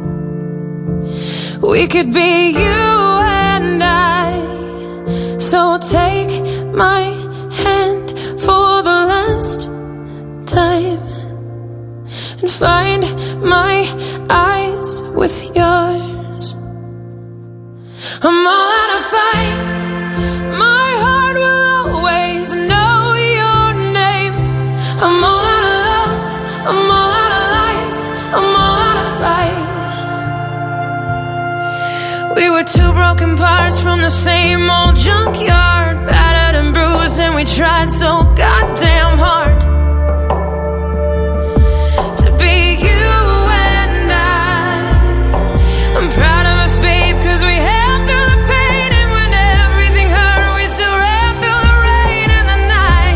Speaker 9: We could be you and I. So take my hand for the last time and find my eyes with yours. I'm all out of fight. My heart will always know your name. I'm all out of love. I'm all out of life. I'm all out of fight. We were two broken parts from the same old junkyard, battered and bruised, and we tried so goddamn hard to be you and I. I'm proud of us, babe, 'cause we held through the pain, and when everything hurt, we still ran through the rain and the night.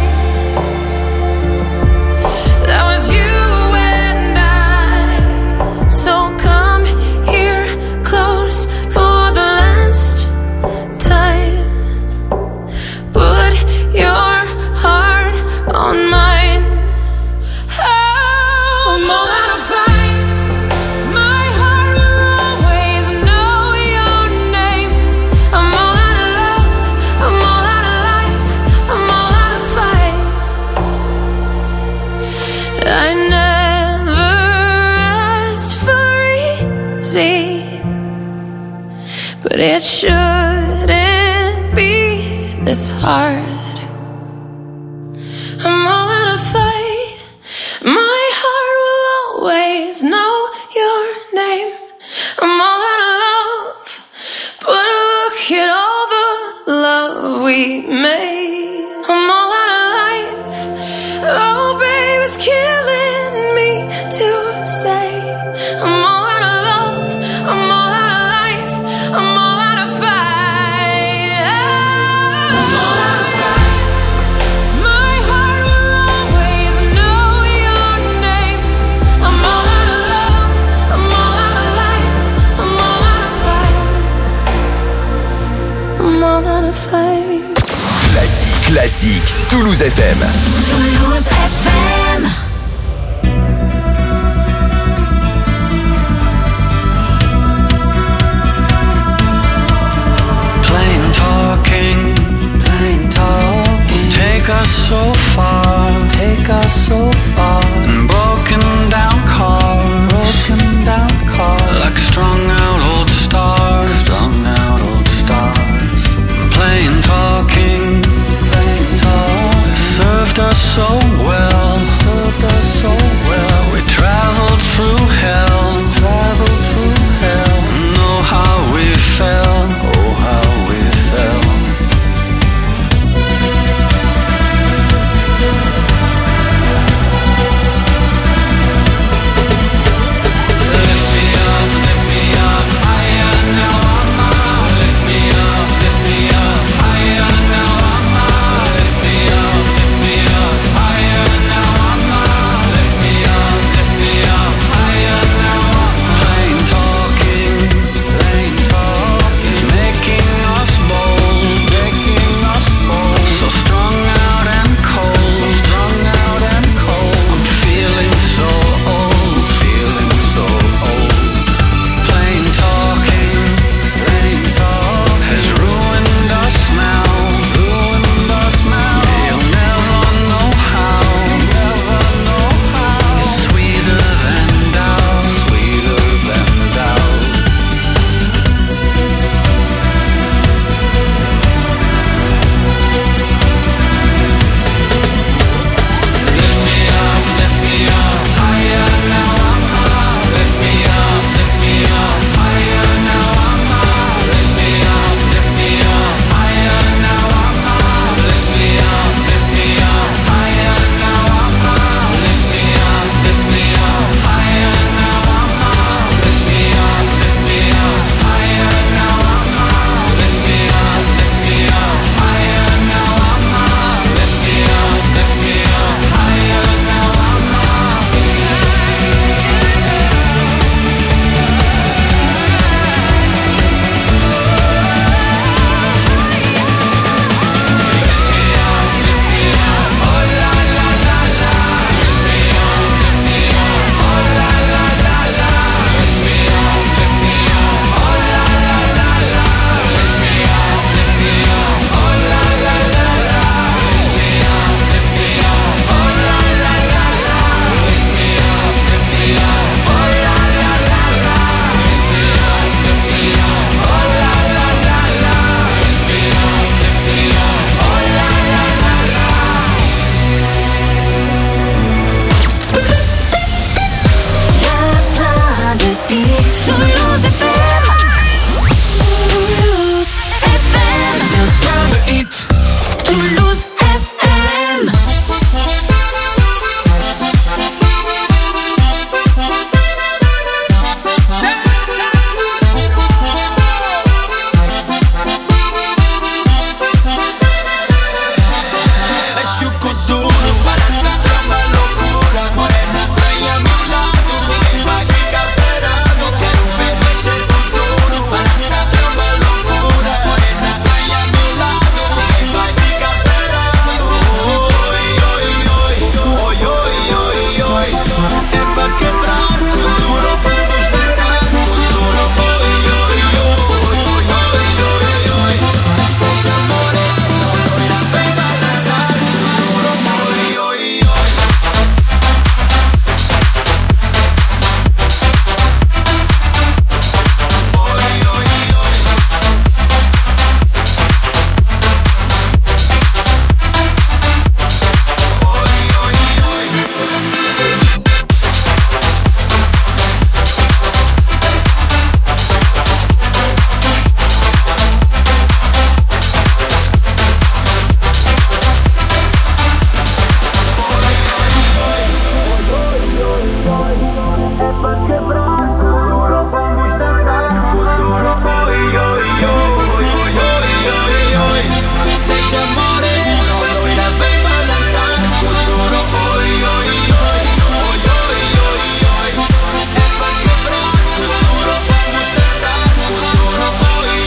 Speaker 9: That was you and I. So come here close for the last time. Put your heart on mine. Oh, I'm all out of fight. My heart will always know your name. I'm all out of love. I'm all out of life. I'm all out of fight. I never asked for easy, but it shouldn't be this hard. I'm all out of fight. My heart will always know your name. I'm all out of love, but look at all the love we made. I'm all out of life. Oh, babe, it's killing me to say. I'm all out of love. I'm all out of life. I'm all out of fight. I'm all out of fight. My heart will always know your name. I'm all out of love. I'm all out of life. I'm all out of fight. I'm all out of fight.
Speaker 6: Classique, classique, Toulouse F M.
Speaker 9: Toulouse F M.